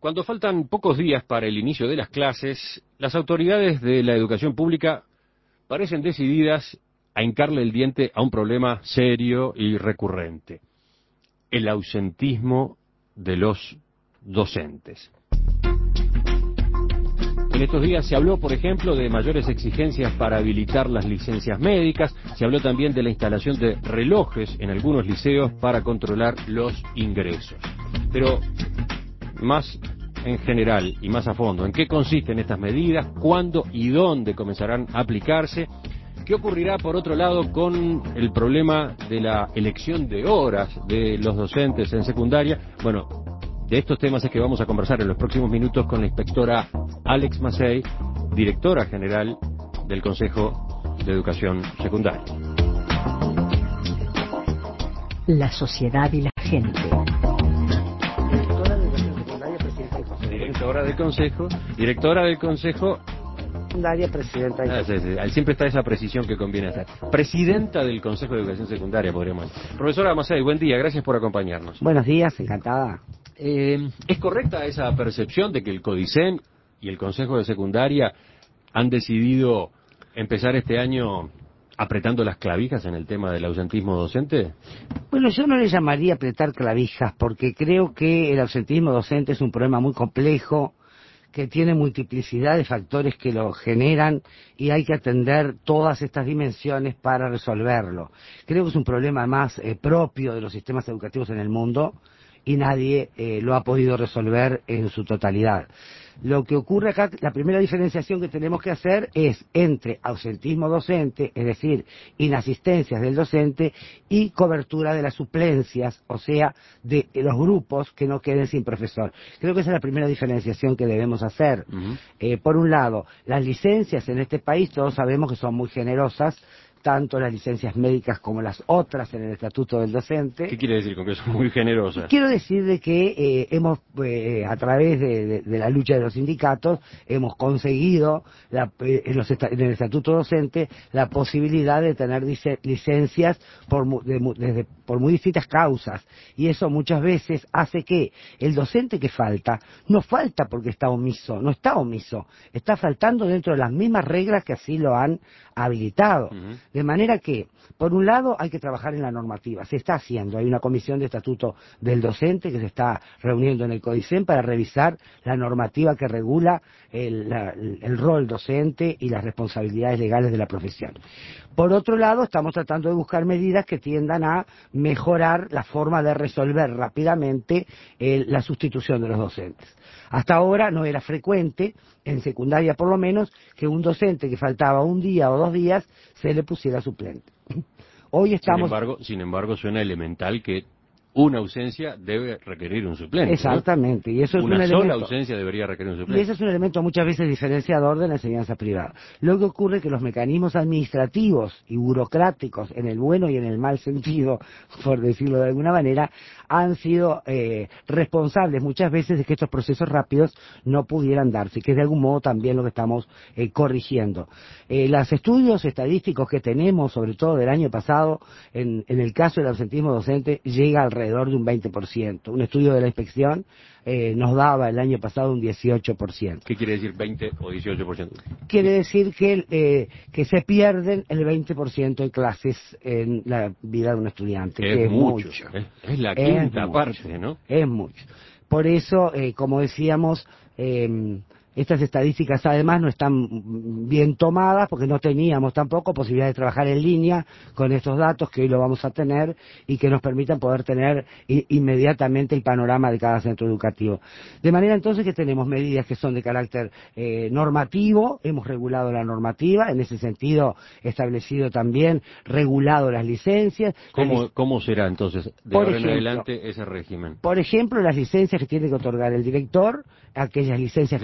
Cuando faltan pocos días para el inicio de las clases, las autoridades de la educación pública parecen decididas a hincarle el diente a un problema serio y recurrente: el ausentismo de los docentes. En estos días se habló, por ejemplo, de mayores exigencias para habilitar las licencias médicas. Se habló también de la instalación de relojes en algunos liceos para controlar los ingresos. Pero más en general y más a fondo, ¿en qué consisten estas medidas? ¿Cuándo y dónde comenzarán a aplicarse? ¿Qué ocurrirá, por otro lado, con el problema de la elección de horas de los docentes en secundaria? Bueno, de estos temas es que vamos a conversar en los próximos minutos con la inspectora Alex Macei, directora general del Consejo de Educación Secundaria. La sociedad y la gente. Directora del Consejo Secundaria, presidenta. Sí. Siempre está esa precisión que conviene hacer. Presidenta del Consejo de Educación Secundaria, podríamos decir. Profesora Macei, buen día, gracias por acompañarnos. Buenos días, encantada. ¿Es correcta esa percepción de que el CODICEN y el Consejo de Secundaria han decidido empezar este año apretando las clavijas en el tema del ausentismo docente? Bueno, yo no le llamaría apretar clavijas, porque creo que el ausentismo docente es un problema muy complejo, que tiene multiplicidad de factores que lo generan y hay que atender todas estas dimensiones para resolverlo. Creo que es un problema más propio de los sistemas educativos en el mundo y nadie lo ha podido resolver en su totalidad. Lo que ocurre acá, la primera diferenciación que tenemos que hacer es entre ausentismo docente, es decir, inasistencias del docente, y cobertura de las suplencias, o sea, de los grupos que no queden sin profesor. Creo que esa es la primera diferenciación que debemos hacer. Por un lado, las licencias en este país todos sabemos que son muy generosas, tanto las licencias médicas como las otras en el Estatuto del Docente. ¿Qué quiere decir con que son muy generosas? Quiero decir de que hemos, a través de la lucha de los sindicatos, hemos conseguido en el Estatuto Docente la posibilidad de tener licencias por muy distintas causas, y eso muchas veces hace que el docente que falta, no falta porque está omiso, no está omiso, está faltando dentro de las mismas reglas que así lo han habilitado. De manera que, por un lado, hay que trabajar en la normativa. Se está haciendo. Hay una comisión de estatuto del docente que se está reuniendo en el CODICEN para revisar la normativa que regula el rol docente y las responsabilidades legales de la profesión. Por otro lado, estamos tratando de buscar medidas que tiendan a mejorar la forma de resolver rápidamente la sustitución de los docentes. Hasta ahora no era frecuente, en secundaria por lo menos, que un docente que faltaba un día o 2 días se le pusiera suplente. Hoy estamos... Sin embargo, suena elemental que una ausencia debe requerir un suplente. Exactamente, ¿no? Y eso es una un sola elemento, ausencia debería requerir un suplente. y ese es un elemento muchas veces diferenciador de la enseñanza privada. Lo que ocurre es que los mecanismos administrativos y burocráticos, en el bueno y en el mal sentido, por decirlo de alguna manera, han sido responsables muchas veces de que estos procesos rápidos no pudieran darse, que es de algún modo también lo que estamos corrigiendo. Los estudios estadísticos que tenemos, sobre todo del año pasado, en el caso del ausentismo docente, llega alrededor de un 20%. Un estudio de la inspección nos daba el año pasado un 18%. ¿Qué quiere decir 20 o 18%? Quiere decir que se pierden el 20% de clases en la vida de un estudiante. Que es mucho. Es la quinta parte, ¿no? Es mucho. Por eso, como decíamos, estas estadísticas además no están bien tomadas porque no teníamos tampoco posibilidad de trabajar en línea con estos datos que hoy lo vamos a tener y que nos permitan poder tener inmediatamente el panorama de cada centro educativo. De manera entonces que tenemos medidas que son de carácter normativo, hemos regulado la normativa, en ese sentido establecido también, regulado las licencias. ¿Cómo será entonces de ahora en adelante ese régimen? Por ejemplo, las licencias que tiene que otorgar el director, aquellas licencias que son de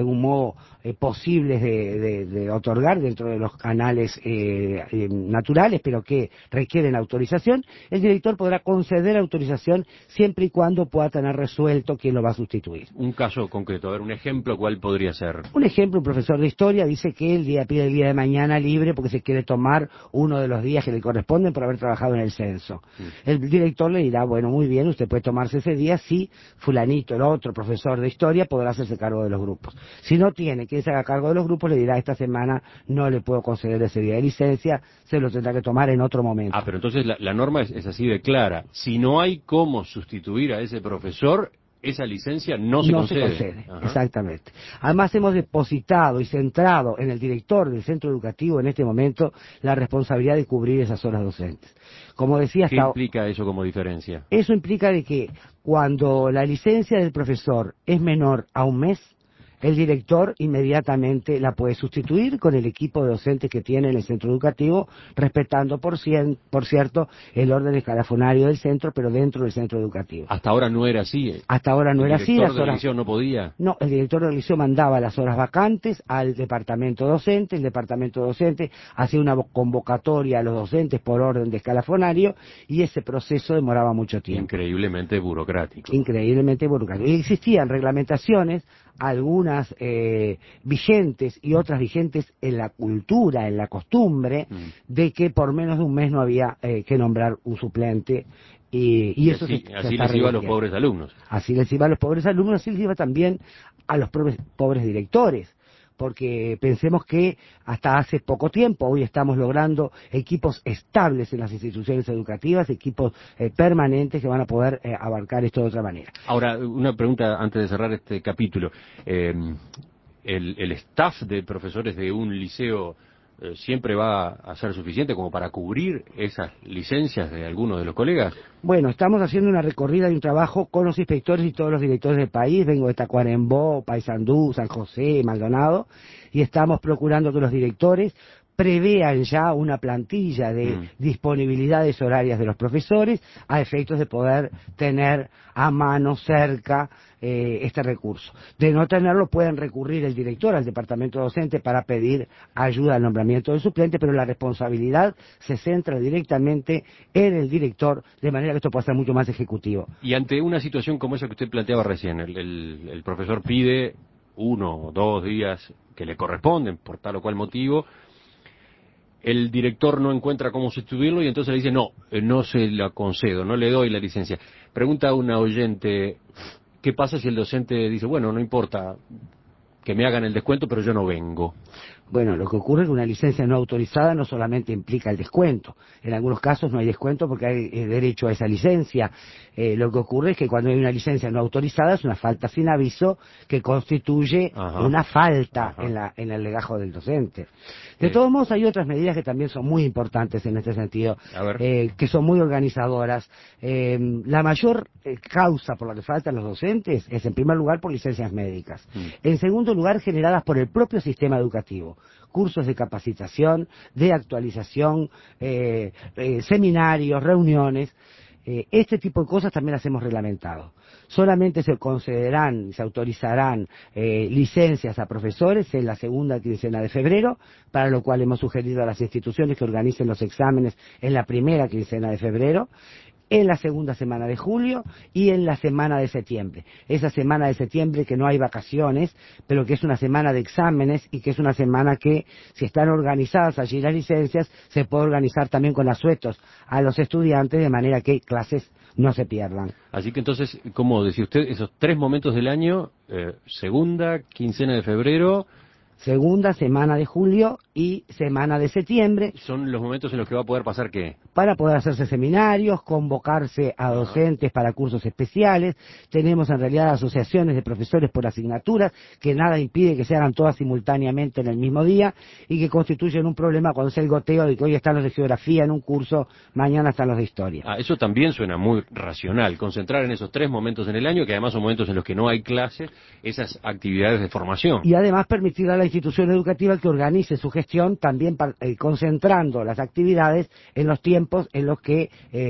algún modo posibles de otorgar dentro de los canales naturales, pero que requieren autorización, el director podrá conceder autorización siempre y cuando pueda tener resuelto quién lo va a sustituir. Un caso concreto, a ver, un ejemplo, ¿cuál podría ser? Un ejemplo, un profesor de historia dice que pide el día de mañana libre porque se quiere tomar uno de los días que le corresponden por haber trabajado en el censo. El director le dirá, bueno, muy bien, usted puede tomarse ese día si fulanito, el otro profesor de historia, podrá hacerse cargo de los grupos. Si no tiene quien se haga cargo de los grupos, le dirá, esta semana no le puedo conceder ese día de licencia, se lo tendrá que tomar en otro momento. Ah, pero entonces la norma es así de clara. Si no hay cómo sustituir a ese profesor, esa licencia no se concede. Exactamente. Además hemos depositado y centrado en el director del centro educativo en este momento la responsabilidad de cubrir esas horas docentes. Como decía, ¿Qué implica eso como diferencia? Eso implica de que cuando la licencia del profesor es menor a un mes, el director inmediatamente la puede sustituir con el equipo de docentes que tiene en el centro educativo, respetando, por cierto, el orden escalafonario del centro, pero dentro del centro educativo. Hasta ahora no era así. Hasta ahora no era así. ¿El director del liceo no podía? No, el director del liceo mandaba las horas vacantes al departamento docente, el departamento docente hacía una convocatoria a los docentes por orden de escalafonario y ese proceso demoraba mucho tiempo. Increíblemente burocrático. Increíblemente burocrático. Y existían reglamentaciones, algunas vigentes y otras vigentes en la cultura, en la costumbre, de que por menos de un mes no había que nombrar un suplente. Y eso así les iba a los pobres alumnos. Así les iba a los pobres alumnos, así les iba también a los pobres directores. Porque pensemos que hasta hace poco tiempo, hoy estamos logrando equipos estables en las instituciones educativas, equipos permanentes que van a poder abarcar esto de otra manera. Ahora, una pregunta antes de cerrar este capítulo. ¿El staff de profesores de un liceo siempre va a ser suficiente como para cubrir esas licencias de algunos de los colegas? Bueno, estamos haciendo una recorrida y un trabajo con los inspectores y todos los directores del país. Vengo de Tacuarembó, Paysandú, San José, Maldonado, y estamos procurando que los directores prevean ya una plantilla de disponibilidades horarias de los profesores a efectos de poder tener a mano cerca este recurso. De no tenerlo pueden recurrir el director al departamento docente para pedir ayuda al nombramiento del suplente, pero la responsabilidad se centra directamente en el director, de manera que esto pueda ser mucho más ejecutivo. Y ante una situación como esa que usted planteaba recién, el profesor pide 1 o 2 días que le corresponden por tal o cual motivo, el director no encuentra cómo sustituirlo y entonces le dice, no se la concedo, no le doy la licencia. Pregunta a una oyente, ¿qué pasa si el docente dice, bueno, no importa que me hagan el descuento, pero yo no vengo? Bueno, lo que ocurre es que una licencia no autorizada no solamente implica el descuento. En algunos casos no hay descuento porque hay derecho a esa licencia. Lo que ocurre es que cuando hay una licencia no autorizada es una falta sin aviso que constituye una falta en el legajo del docente. De todos modos, hay otras medidas que también son muy importantes en este sentido, que son muy organizadoras. La mayor causa por la que faltan los docentes es, en primer lugar, por licencias médicas. En segundo lugar, generadas por el propio sistema educativo. Cursos de capacitación, de actualización, seminarios, reuniones. Este tipo de cosas también las hemos reglamentado. Solamente se concederán, se autorizarán licencias a profesores en la segunda quincena de febrero, para lo cual hemos sugerido a las instituciones que organicen los exámenes en la primera quincena de febrero, en la segunda semana de julio y en la semana de septiembre. Esa semana de septiembre que no hay vacaciones, pero que es una semana de exámenes y que es una semana que, si están organizadas allí las licencias, se puede organizar también con asuetos a los estudiantes de manera que clases no se pierdan. Así que entonces, como decía usted, esos 3 momentos del año, segunda quincena de febrero, segunda semana de julio y semana de septiembre. ¿Son los momentos en los que va a poder pasar qué? Para poder hacerse seminarios, convocarse a docentes para cursos especiales. Tenemos en realidad asociaciones de profesores por asignaturas, que nada impide que se hagan todas simultáneamente en el mismo día y que constituyen un problema cuando es el goteo de que hoy están los de geografía en un curso, mañana están los de historia. Eso también suena muy racional, concentrar en esos 3 momentos en el año, que además son momentos en los que no hay clases, esas actividades de formación. Y además permitir a la institución educativa que organice su gestión gestión también concentrando las actividades en los tiempos en los que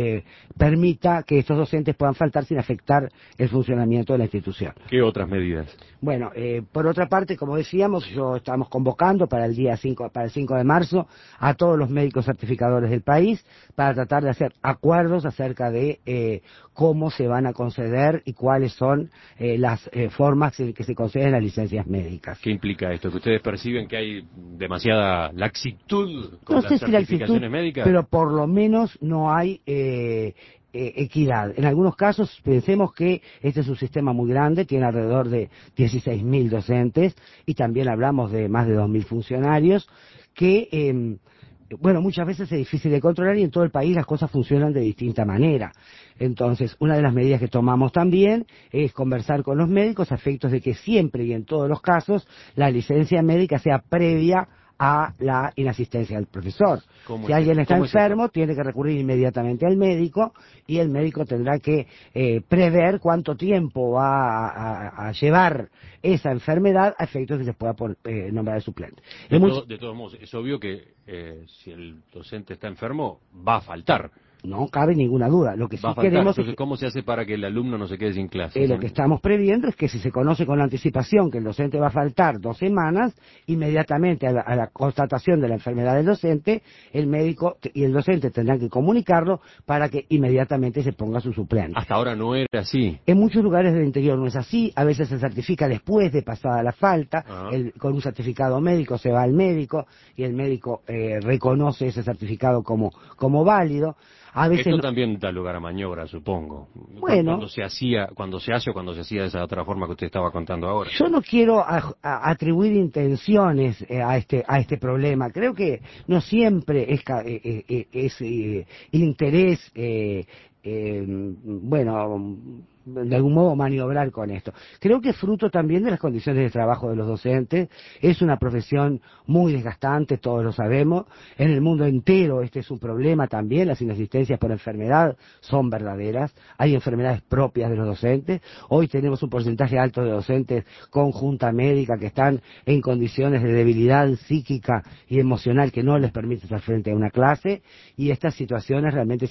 permita que estos docentes puedan faltar sin afectar el funcionamiento de la institución. ¿Qué otras medidas? Bueno, por otra parte, como decíamos, estamos convocando para el 5 de marzo a todos los médicos certificadores del país para tratar de hacer acuerdos acerca de cómo se van a conceder y cuáles son las formas en que se conceden las licencias médicas. ¿Qué implica esto? ¿Que ustedes perciben que hay demasiada laxitud con No las sé si certificaciones laxitud, médicas? pero por lo menos no hay equidad. En algunos casos, pensemos que este es un sistema muy grande, tiene alrededor de 16.000 docentes y también hablamos de más de 2.000 funcionarios que, bueno, muchas veces es difícil de controlar y en todo el país las cosas funcionan de distinta manera. Entonces, una de las medidas que tomamos también es conversar con los médicos a efectos de que siempre y en todos los casos la licencia médica sea previa a la inasistencia del profesor. Si alguien está enfermo, tiene que recurrir inmediatamente al médico y el médico tendrá que prever cuánto tiempo va a llevar esa enfermedad a efectos de que se pueda nombrar el suplente. De todos modos, es obvio que si el docente está enfermo, va a faltar. No cabe ninguna duda. Lo que sí queremos Entonces, es que, ¿cómo se hace para que el alumno no se quede sin clases? lo que estamos previendo es que si se conoce con anticipación que el docente va a faltar 2 semanas, inmediatamente a la constatación de la enfermedad del docente, el médico y el docente tendrán que comunicarlo para que inmediatamente se ponga su suplente. Hasta ahora no era así. En muchos lugares del interior no es así, a veces se certifica después de pasada la falta, con un certificado médico se va al médico y el médico reconoce ese certificado como válido. A veces Esto también da lugar a maniobra, supongo. Bueno, cuando se hace o cuando se hacía de esa otra forma que usted estaba contando ahora. Yo no quiero atribuir intenciones a este problema. Creo que no siempre es interés, bueno, de algún modo maniobrar con esto. Creo que es fruto también de las condiciones de trabajo de los docentes. Es una profesión muy desgastante, todos lo sabemos. En el mundo entero este es un problema también. Las inasistencias por enfermedad son verdaderas. Hay enfermedades propias de los docentes. Hoy tenemos un porcentaje alto de docentes con junta médica que están en condiciones de debilidad psíquica y emocional que no les permite estar frente a una clase, y estas situaciones realmente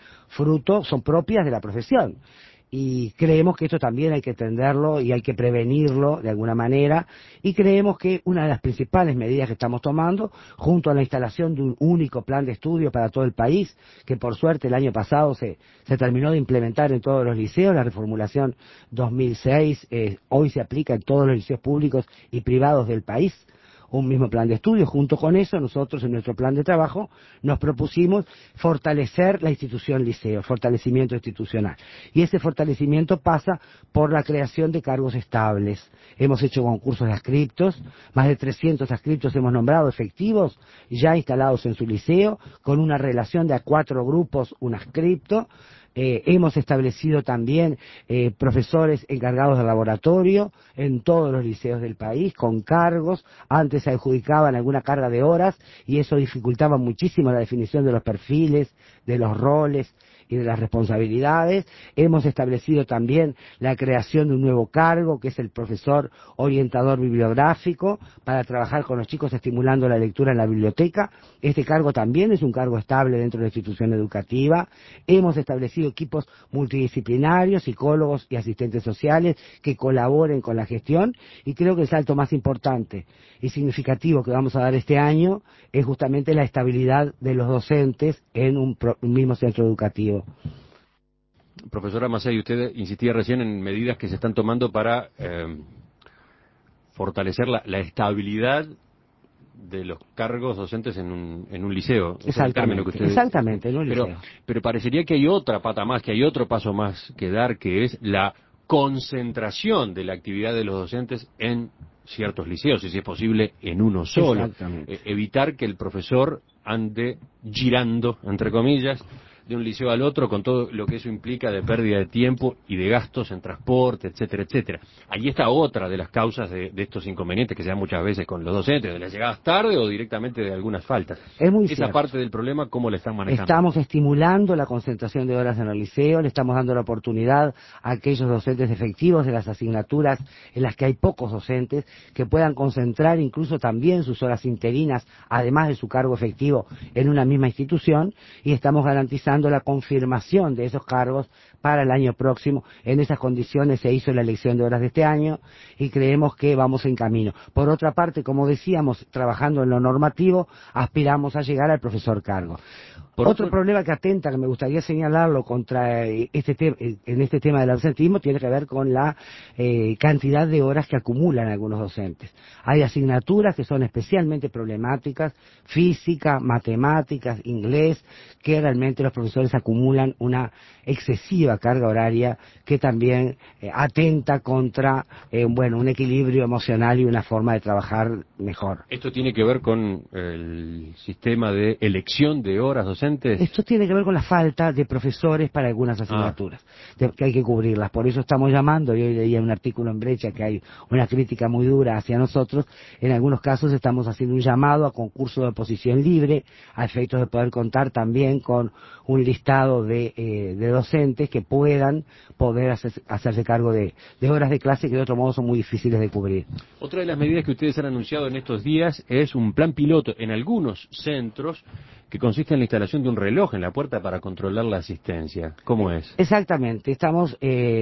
son propias de la profesión. Y creemos que esto también hay que atenderlo y hay que prevenirlo de alguna manera, y creemos que una de las principales medidas que estamos tomando, junto a la instalación de un único plan de estudio para todo el país, que por suerte el año pasado se terminó de implementar en todos los liceos, la reformulación 2006, hoy se aplica en todos los liceos públicos y privados del país, un mismo plan de estudio. Junto con eso, nosotros en nuestro plan de trabajo nos propusimos fortalecer la institución liceo, fortalecimiento institucional. Y ese fortalecimiento pasa por la creación de cargos estables. Hemos hecho concursos de adscriptos, más de 300 adscriptos hemos nombrado efectivos, ya instalados en su liceo, con una relación de a 4 grupos, un adscripto. Hemos establecido también profesores encargados de laboratorio en todos los liceos del país, con cargos. Antes se adjudicaban alguna carga de horas y eso dificultaba muchísimo la definición de los perfiles, de los roles y de las responsabilidades. Hemos establecido también la creación de un nuevo cargo, que es el profesor orientador bibliográfico, para trabajar con los chicos estimulando la lectura en la biblioteca. Este cargo también es un cargo estable dentro de la institución educativa. Hemos establecido equipos multidisciplinarios, psicólogos y asistentes sociales que colaboren con la gestión, y creo que el salto más importante y significativo que vamos a dar este año es justamente la estabilidad de los docentes en un mismo centro educativo. Profesora Macei, usted insistía recién en medidas que se están tomando para fortalecer la estabilidad de los cargos docentes en un liceo. Exactamente, en un liceo. Pero parecería que hay otra pata más, que hay otro paso más que dar, que es la concentración de la actividad de los docentes en ciertos liceos, y si es posible en uno solo. Evitar que el profesor ande girando, entre comillas, de un liceo al otro con todo lo que eso implica de pérdida de tiempo y de gastos en transporte, etcétera, etcétera. Ahí está otra de las causas de estos inconvenientes que se dan muchas veces con los docentes, de las llegadas tarde o directamente de algunas faltas. Es muy Esa cierto. parte del problema, ¿cómo la están manejando? Estamos estimulando la concentración de horas en el liceo, le estamos dando la oportunidad a aquellos docentes efectivos de las asignaturas en las que hay pocos docentes que puedan concentrar incluso también sus horas interinas, además de su cargo efectivo, en una misma institución, y estamos garantizando la confirmación de esos cargos para el año próximo. En esas condiciones se hizo la elección de horas de este año y creemos que vamos en camino. Por otra parte, como decíamos, trabajando en lo normativo, aspiramos a llegar al profesor cargo. Otro problema que atenta, que me gustaría señalarlo contra en este tema del ausentismo, tiene que ver con la cantidad de horas que acumulan algunos docentes. Hay asignaturas que son especialmente problemáticas, física, matemáticas, inglés, que realmente los profesores acumulan una excesiva carga horaria que también atenta contra un equilibrio emocional y una forma de trabajar mejor. ¿Esto tiene que ver con el sistema de elección de horas docentes? Esto tiene que ver con la falta de profesores para algunas asignaturas, que hay que cubrirlas. Por eso estamos llamando, y hoy leía un artículo en Brecha que hay una crítica muy dura hacia nosotros. En algunos casos estamos haciendo un llamado a concurso de oposición libre, a efectos de poder contar también con un listado de docentes que puedan hacerse cargo de horas de clase que de otro modo son muy difíciles de cubrir. Otra de las medidas que ustedes han anunciado en estos días es un plan piloto en algunos centros que consiste en la instalación de un reloj en la puerta para controlar la asistencia. ¿Cómo es? Exactamente. Estamos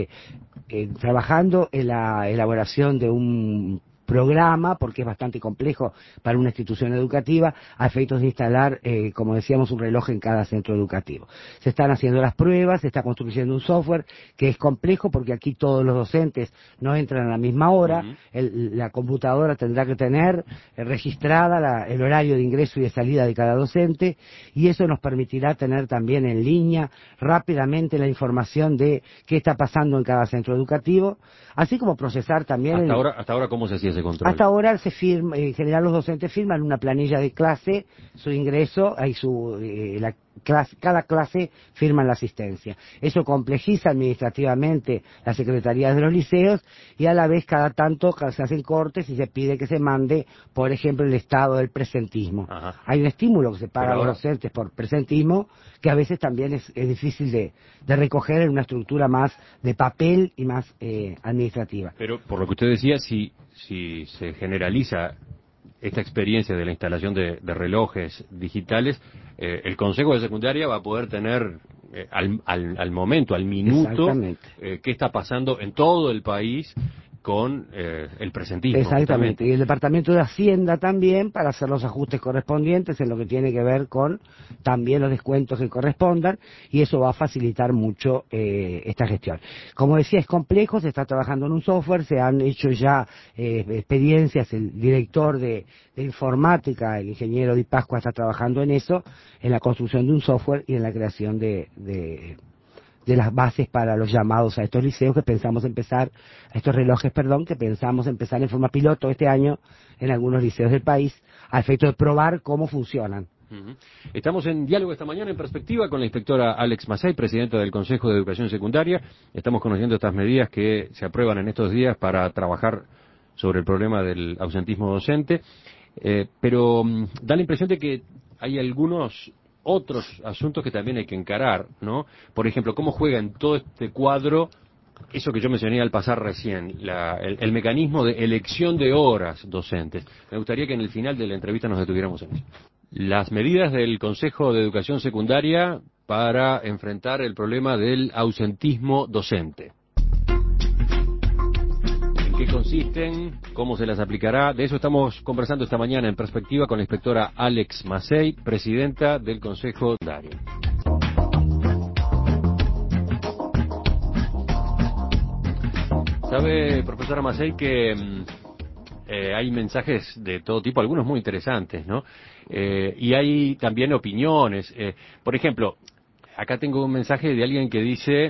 trabajando en la elaboración de un programa, porque es bastante complejo para una institución educativa, a efectos de instalar, como decíamos, un reloj en cada centro educativo. Se están haciendo las pruebas, se está construyendo un software que es complejo porque aquí todos los docentes no entran a la misma hora, la computadora tendrá que tener registrada el horario de ingreso y de salida de cada docente, y eso nos permitirá tener también en línea rápidamente la información de qué está pasando en cada centro educativo, así como procesar también... Hasta ahora, ¿cómo se hacía ese control? Hasta ahora se firma, en general los docentes firman una planilla de clase, su ingreso, cada clase firma la asistencia. Eso complejiza administrativamente las secretarías de los liceos y a la vez cada tanto se hacen cortes y se pide que se mande, por ejemplo, el estado del presentismo. Ajá. Hay un estímulo que se paga a los docentes por presentismo que a veces también es difícil de recoger en una estructura más de papel y más administrativa. Pero por lo que usted decía, si se generaliza esta experiencia de la instalación de relojes digitales, el Consejo de Secundaria va a poder tener al momento, al minuto, qué está pasando en todo el país con el presentismo. Exactamente, y el Departamento de Hacienda también para hacer los ajustes correspondientes en lo que tiene que ver con también los descuentos que correspondan, y eso va a facilitar mucho esta gestión. Como decía, es complejo, se está trabajando en un software, se han hecho ya experiencias, el director de informática, el ingeniero Di Pascua, está trabajando en eso, en la construcción de un software y en la creación de las bases para los llamados a estos liceos que pensamos empezar, a estos relojes, que pensamos empezar en forma piloto este año en algunos liceos del país, a efecto de probar cómo funcionan. Estamos en diálogo esta mañana en perspectiva con la inspectora Alex Macei, presidenta del Consejo de Educación Secundaria. Estamos conociendo estas medidas que se aprueban en estos días para trabajar sobre el problema del ausentismo docente, pero da la impresión de que hay algunos otros asuntos que también hay que encarar, ¿no? Por ejemplo, ¿cómo juega en todo este cuadro eso que yo mencioné al pasar recién, el mecanismo de elección de horas docentes? Me gustaría que en el final de la entrevista nos detuviéramos en eso. Las medidas del Consejo de Educación Secundaria para enfrentar el problema del ausentismo docente. ¿En qué consisten? ¿Cómo se las aplicará? De eso estamos conversando esta mañana en perspectiva con la inspectora Alex Macei, presidenta del Consejo Secundario. Sabe, profesora Macei, que hay mensajes de todo tipo, algunos muy interesantes, ¿no? Y hay también opiniones. Por ejemplo, acá tengo un mensaje de alguien que dice: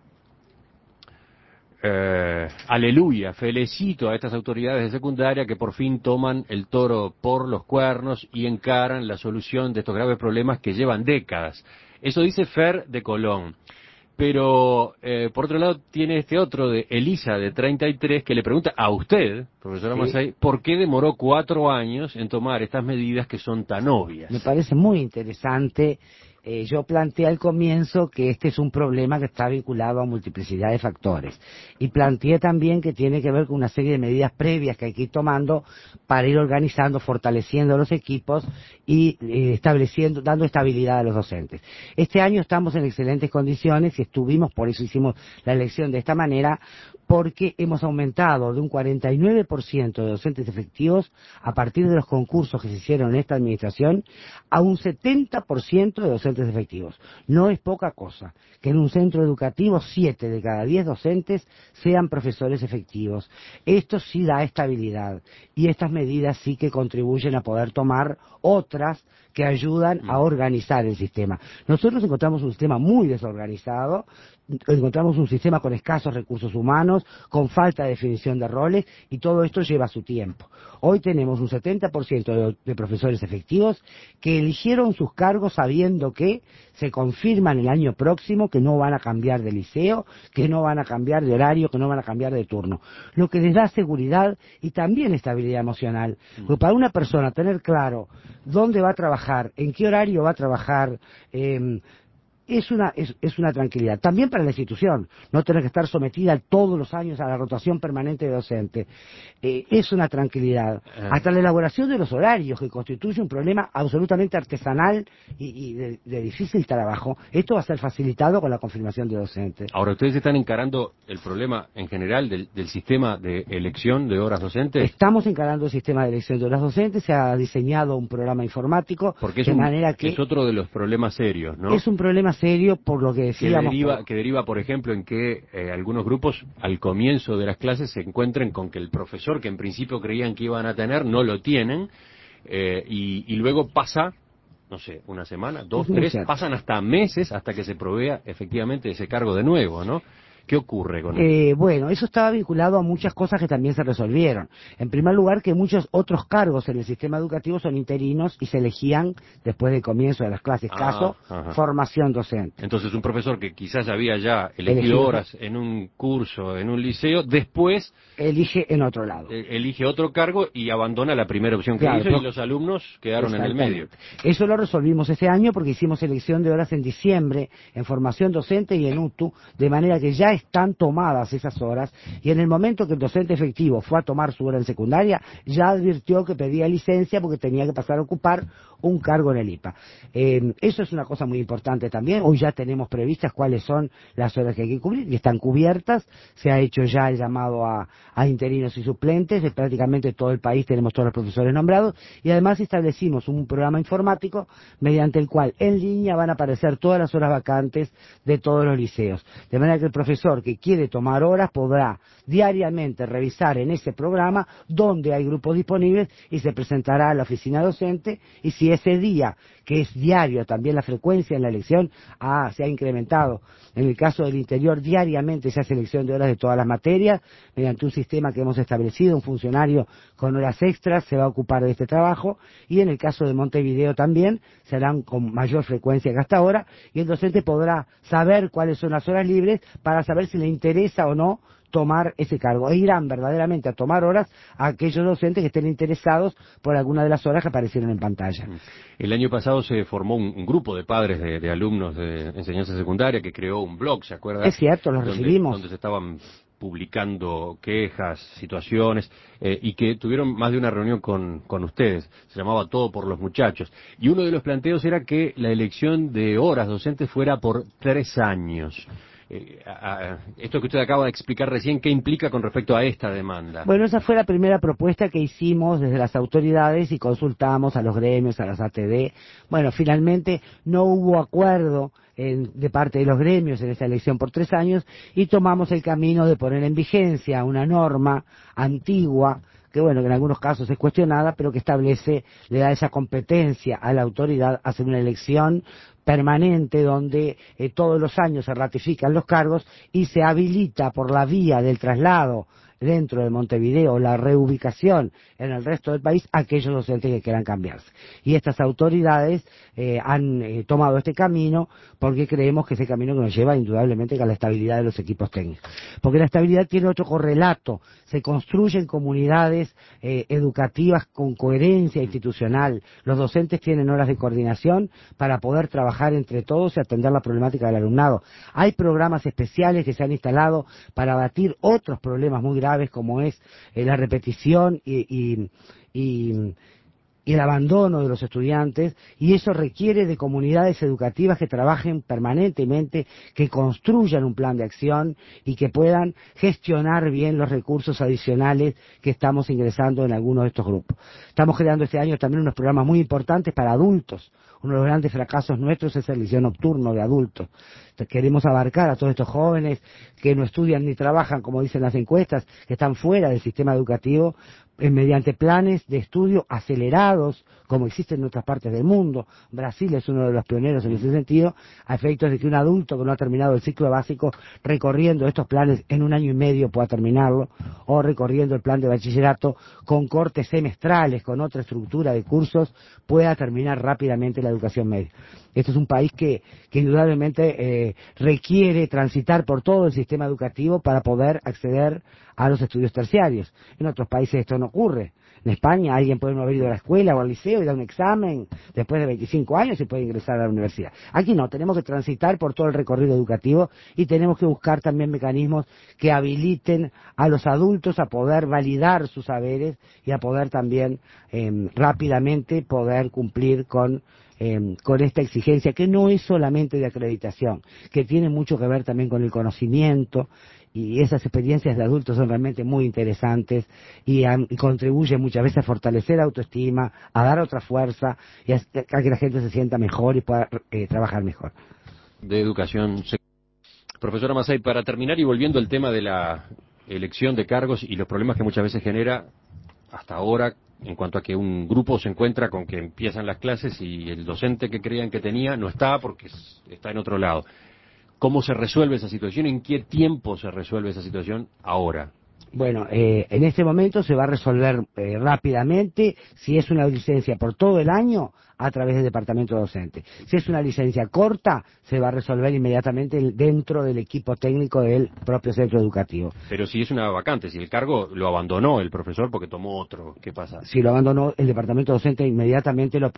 aleluya, felicito a estas autoridades de secundaria que por fin toman el toro por los cuernos y encaran la solución de estos graves problemas que llevan décadas. Eso dice Fer de Colón. Pero, por otro lado, tiene este otro de Elisa, de 33, que le pregunta a usted, profesora Mazzei, ¿por qué demoró 4 años en tomar estas medidas que son tan obvias? Me parece muy interesante. Yo planteé al comienzo que este es un problema que está vinculado a multiplicidad de factores. Y planteé también que tiene que ver con una serie de medidas previas que hay que ir tomando para ir organizando, fortaleciendo los equipos y dando estabilidad a los docentes. Este año estamos en excelentes condiciones y por eso hicimos la elección de esta manera, porque hemos aumentado de un 49% de docentes efectivos a partir de los concursos que se hicieron en esta administración a un 70% de docentes efectivos. No es poca cosa que en un centro educativo 7 de cada 10 docentes sean profesores efectivos. Esto sí da estabilidad y estas medidas sí que contribuyen a poder tomar otras que ayudan a organizar el sistema. Nosotros encontramos un sistema muy desorganizado, encontramos un sistema con escasos recursos humanos, con falta de definición de roles, y todo esto lleva su tiempo. Hoy tenemos un 70% de profesores efectivos que eligieron sus cargos sabiendo que se confirman el año próximo, que no van a cambiar de liceo, que no van a cambiar de horario, que no van a cambiar de turno. Lo que les da seguridad y también estabilidad emocional. Porque para una persona tener claro dónde va a trabajar, en qué horario va a trabajar, es una tranquilidad. También para la institución, no tener que estar sometida todos los años a la rotación permanente de docente. Es una tranquilidad. Hasta la elaboración de los horarios, que constituye un problema absolutamente artesanal y de difícil trabajo. Esto va a ser facilitado con la confirmación de docentes. Ahora, ¿ustedes están encarando el problema en general del sistema de elección de horas docentes? Estamos encarando el sistema de elección de horas docentes. Se ha diseñado un programa informático. Porque manera que es otro de los problemas serios, ¿no? Es un problema serio, por lo que decíamos. Que deriva, por ejemplo, en que algunos grupos al comienzo de las clases se encuentren con que el profesor que en principio creían que iban a tener no lo tienen, y luego pasa, no sé, una semana, 2, 3, pasan hasta meses hasta que se provea efectivamente ese cargo de nuevo, ¿no? ¿Qué ocurre con eso? Bueno, eso estaba vinculado a muchas cosas que también se resolvieron. En primer lugar, que muchos otros cargos en el sistema educativo son interinos y se elegían después del comienzo de las clases. Caso, formación docente. Entonces, un profesor que quizás había ya elegido horas en un curso, en un liceo, después elige en otro lado. Elige otro cargo y abandona la primera opción que hizo, y los alumnos quedaron en el medio. Eso lo resolvimos ese año porque hicimos elección de horas en diciembre, en formación docente y en UTU, de manera que ya están tomadas esas horas, y en el momento que el docente efectivo fue a tomar su hora en secundaria, ya advirtió que pedía licencia porque tenía que pasar a ocupar un cargo en el IPA. Eso es una cosa muy importante también. Hoy ya tenemos previstas cuáles son las horas que hay que cubrir y están cubiertas. Se ha hecho ya el llamado a interinos y suplentes. De prácticamente todo el país tenemos todos los profesores nombrados, y además establecimos un programa informático mediante el cual en línea van a aparecer todas las horas vacantes de todos los liceos, de manera que el profesor que quiere tomar horas podrá diariamente revisar en ese programa dónde hay grupos disponibles y se presentará a la oficina docente, y si ese día, que es diario también la frecuencia en la elección, se ha incrementado. En el caso del interior, diariamente se hace elección de horas de todas las materias mediante un sistema que hemos establecido. Un funcionario con horas extras se va a ocupar de este trabajo, y en el caso de Montevideo también se harán con mayor frecuencia que hasta ahora, y el docente podrá saber cuáles son las horas libres para saber si le interesa o no tomar ese cargo, e irán verdaderamente a tomar horas a aquellos docentes que estén interesados por alguna de las horas que aparecieron en pantalla. El año pasado se formó un grupo de padres de alumnos de enseñanza secundaria que creó un blog, ¿se acuerda? Es cierto, los recibimos. Donde se estaban publicando quejas, situaciones, y que tuvieron más de una reunión con ustedes. Se llamaba Todo por los Muchachos. Y uno de los planteos era que la elección de horas docentes fuera por 3 años. Esto que usted acaba de explicar recién, ¿qué implica con respecto a esta demanda? Bueno, esa fue la primera propuesta que hicimos desde las autoridades y consultamos a los gremios, a las ATD. Bueno, finalmente no hubo acuerdo de parte de los gremios en esta elección por 3 años, y tomamos el camino de poner en vigencia una norma antigua que bueno, que en algunos casos es cuestionada, pero que establece, le da esa competencia a la autoridad a hacer una elección permanente donde todos los años se ratifican los cargos y se habilita por la vía del traslado dentro de Montevideo, la reubicación en el resto del país, a aquellos docentes que quieran cambiarse. Y estas autoridades han tomado este camino porque creemos que ese camino que nos lleva indudablemente a la estabilidad de los equipos técnicos. Porque la estabilidad tiene otro correlato, se construyen comunidades educativas con coherencia institucional, los docentes tienen horas de coordinación para poder trabajar entre todos y atender la problemática del alumnado. Hay programas especiales que se han instalado para abatir otros problemas muy graves como es la repetición y el abandono de los estudiantes, y eso requiere de comunidades educativas que trabajen permanentemente, que construyan un plan de acción y que puedan gestionar bien los recursos adicionales que estamos ingresando en algunos de estos grupos. Estamos creando este año también unos programas muy importantes para adultos. Uno de los grandes fracasos nuestros es el liceo nocturno de adultos. Queremos abarcar a todos estos jóvenes que no estudian ni trabajan, como dicen las encuestas, que están fuera del sistema educativo, mediante planes de estudio acelerados, como existen en otras partes del mundo. Brasil es uno de los pioneros en ese sentido, a efectos de que un adulto que no ha terminado el ciclo básico, recorriendo estos planes en 1 año y medio pueda terminarlo, o recorriendo el plan de bachillerato con cortes semestrales, con otra estructura de cursos, pueda terminar rápidamente la educación media. Este es un país que indudablemente requiere transitar por todo el sistema educativo para poder acceder a los estudios terciarios. En otros países esto no ocurre. En España alguien puede no haber ido a la escuela o al liceo y dar un examen después de 25 años y puede ingresar a la universidad. Aquí no, tenemos que transitar por todo el recorrido educativo y tenemos que buscar también mecanismos que habiliten a los adultos a poder validar sus saberes y a poder también rápidamente poder cumplir con esta exigencia, que no es solamente de acreditación, que tiene mucho que ver también con el conocimiento, y esas experiencias de adultos son realmente muy interesantes y contribuyen muchas veces a fortalecer la autoestima, a dar otra fuerza y a que la gente se sienta mejor y pueda trabajar mejor. De educación. Profesora Masay, para terminar y volviendo al tema de la elección de cargos y los problemas que muchas veces genera hasta ahora, en cuanto a que un grupo se encuentra con que empiezan las clases y el docente que creían que tenía no está porque está en otro lado. ¿Cómo se resuelve esa situación? ¿En qué tiempo se resuelve esa situación ahora? Bueno, en este momento se va a resolver rápidamente. Si es una licencia por todo el año, a través del departamento docente. Si es una licencia corta, se va a resolver inmediatamente dentro del equipo técnico del propio centro educativo. Pero si es una vacante, si el cargo lo abandonó el profesor porque tomó otro, ¿qué pasa? Si lo abandonó, el departamento docente inmediatamente lo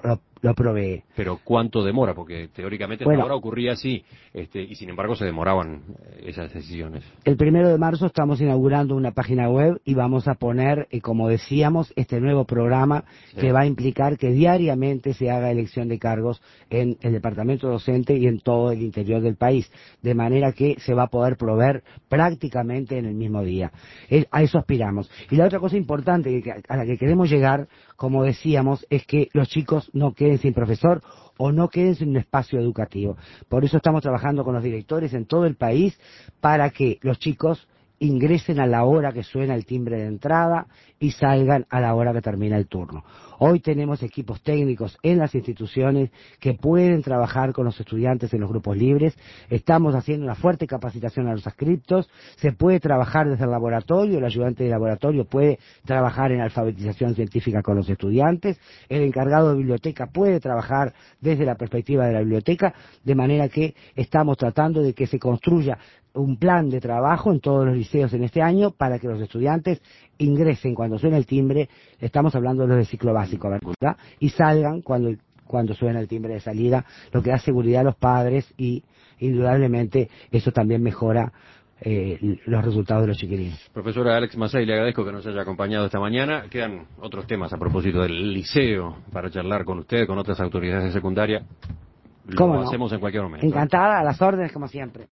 provee. ¿Pero cuánto demora? Porque teóricamente hasta ahora ocurría así, y sin embargo se demoraban esas decisiones. El 1 de marzo estamos inaugurando una página web y vamos a poner, como decíamos, este nuevo programa que va a implicar que diariamente se haga elección de cargos en el departamento docente y en todo el interior del país, de manera que se va a poder proveer prácticamente en el mismo día. A eso aspiramos. Y la otra cosa importante a la que queremos llegar, como decíamos, es que los chicos no queden sin profesor o no queden sin un espacio educativo. Por eso estamos trabajando con los directores en todo el país para que los chicos ingresen a la hora que suena el timbre de entrada y salgan a la hora que termina el turno. Hoy tenemos equipos técnicos en las instituciones que pueden trabajar con los estudiantes en los grupos libres. Estamos haciendo una fuerte capacitación a los adscriptos. Se puede trabajar desde el laboratorio, el ayudante de laboratorio puede trabajar en alfabetización científica con los estudiantes. El encargado de biblioteca puede trabajar desde la perspectiva de la biblioteca, de manera que estamos tratando de que se construya un plan de trabajo en todos los liceos en este año para que los estudiantes ingresen cuando suene el timbre, estamos hablando de los de ciclo básico, ¿verdad? Y salgan cuando suena el timbre de salida, lo que da seguridad a los padres y indudablemente eso también mejora los resultados de los chiquilines. Profesora Alex Masay, le agradezco que nos haya acompañado esta mañana. Quedan otros temas a propósito del liceo para charlar con usted, con otras autoridades de secundaria. Lo hacemos en cualquier momento. Encantada, a las órdenes como siempre.